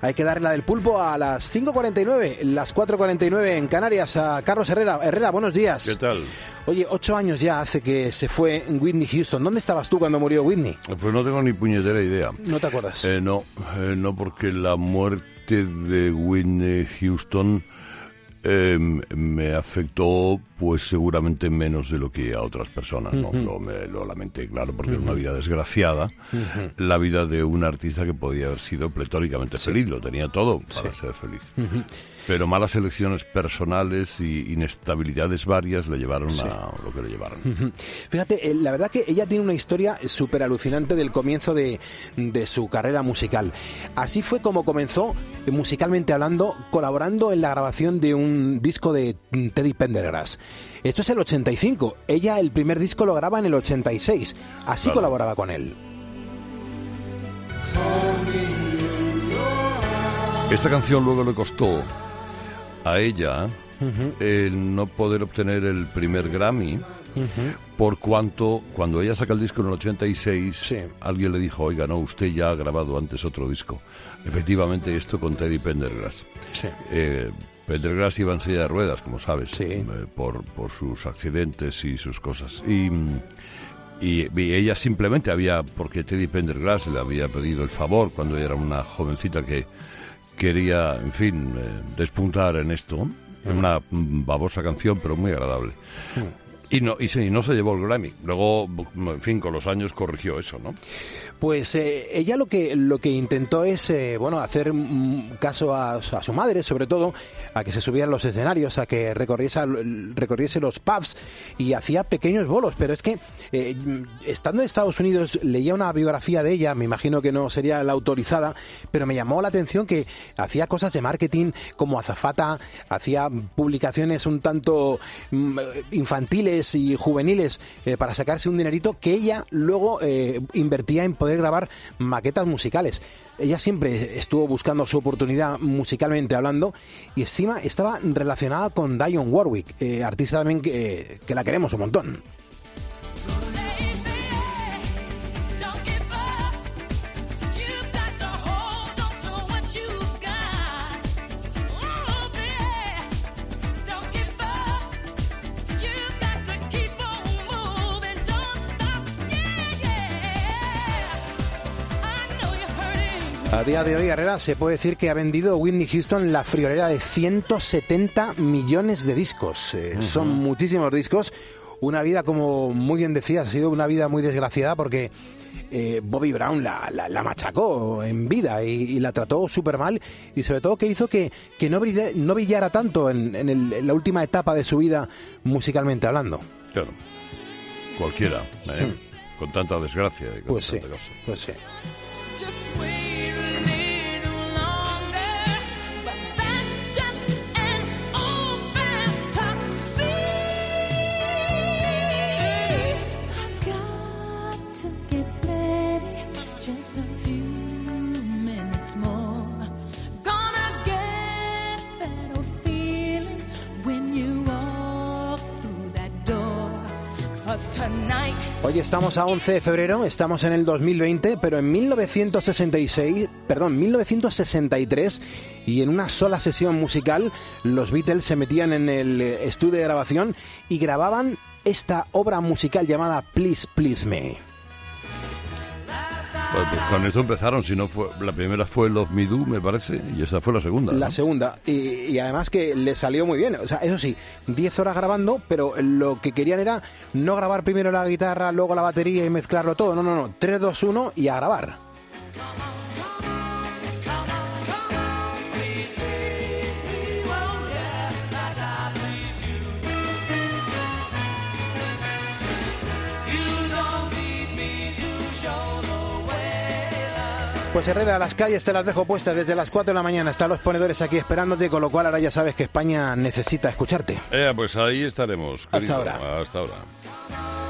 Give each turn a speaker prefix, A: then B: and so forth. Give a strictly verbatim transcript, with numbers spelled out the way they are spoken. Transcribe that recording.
A: hay que darle la del pulpo a las cinco cuarenta y nueve, las cuatro cuarenta y nueve en Canarias. A Carlos Herrera. Herrera, buenos días.
B: ¿Qué tal?
A: Oye, ocho años ya hace que se fue Whitney Houston. ¿Dónde estabas tú cuando murió Whitney?
B: Pues no tengo ni puñetera idea.
A: ¿No te acuerdas?
B: Eh, no, eh, no, porque la muerte de Whitney Houston eh, me afectó, pues seguramente menos de lo que a otras personas, ¿no? Uh-huh. Lo, me, lo lamenté, claro, porque uh-huh. era una vida desgraciada, uh-huh. la vida de un artista que podía haber sido pletóricamente sí. feliz, lo tenía todo para sí. ser feliz. Uh-huh. Pero malas elecciones personales y inestabilidades varias le llevaron sí. a lo que le llevaron.
A: Uh-huh. Fíjate, la verdad que ella tiene una historia súper alucinante del comienzo de, de su carrera musical. Así fue como comenzó, musicalmente hablando, colaborando en la grabación de un disco de Teddy Pendergrass. Esto es el ochenta y cinco. Ella el primer disco lo graba en el ochenta y seis. Así claro. colaboraba con él.
B: Esta canción luego le costó a ella uh-huh. el no poder obtener el primer Grammy, uh-huh. por cuanto cuando ella saca el disco en el ochenta y seis, sí. alguien le dijo, oiga, no, usted ya ha grabado antes otro disco. Efectivamente, esto con Teddy Pendergrass. Sí. Eh, Pendergrass iba en silla de ruedas, como sabes, sí. eh, por, por sus accidentes y sus cosas. Y, y, y ella simplemente había, porque Teddy Pendergrass le había pedido el favor cuando era una jovencita que quería, en fin, eh, despuntar en esto. Mm. Una babosa canción, pero muy agradable. Mm. Y no, y sí, no se llevó el Grammy. Luego, en fin, con los años corrigió eso, ¿no?
A: Pues eh, ella lo que lo que intentó es, eh, bueno, hacer mm, caso a, a su madre, sobre todo, a que se subiera a los escenarios, a que recorriese, recorriese los pubs y hacía pequeños bolos. Pero es que, eh, estando en Estados Unidos, leía una biografía de ella, me imagino que no sería la autorizada, pero me llamó la atención que hacía cosas de marketing como azafata, hacía publicaciones un tanto mm, infantiles y juveniles eh, para sacarse un dinerito que ella luego eh, invertía en poder grabar maquetas musicales. Ella siempre estuvo buscando su oportunidad musicalmente hablando y encima estaba relacionada con Dionne Warwick, eh, artista también que, que la queremos un montón. A día de hoy, Herrera, se puede decir que ha vendido Whitney Houston la friolera de ciento setenta millones de discos. Eh, uh-huh. Son muchísimos discos. Una vida, como muy bien decías, ha sido una vida muy desgraciada porque eh, Bobby Brown la, la, la machacó en vida y, y la trató súper mal y sobre todo que hizo que, que no, brille, no brillara tanto en, en, el, en la última etapa de su vida musicalmente hablando.
B: Claro, cualquiera, ¿eh? hmm. con tanta desgracia y con
A: pues
B: tanta
A: sí,
B: cosa.
A: Pues sí. Hoy estamos a once de febrero, estamos en el dos mil veinte, pero en mil novecientos sesenta y seis, perdón, mil novecientos sesenta y tres, y en una sola sesión musical, los Beatles se metían en el estudio de grabación y grababan esta obra musical llamada Please Please Me.
B: Pues, pues con esto empezaron, si no fue la primera fue Love Me Do, me parece, y esa fue la segunda.
A: La
B: ¿no?
A: segunda, y, y además que le salió muy bien, o sea, eso sí, diez horas grabando, pero lo que querían era no grabar primero la guitarra, luego la batería y mezclarlo todo, no, no, no, tres, dos, uno y a grabar. Pues Herrera, las calles te las dejo puestas desde las cuatro de la mañana. Están los ponedores aquí esperándote, con lo cual ahora ya sabes que España necesita escucharte.
B: Eh, pues ahí estaremos.
A: Hasta ahora.
B: Hasta ahora.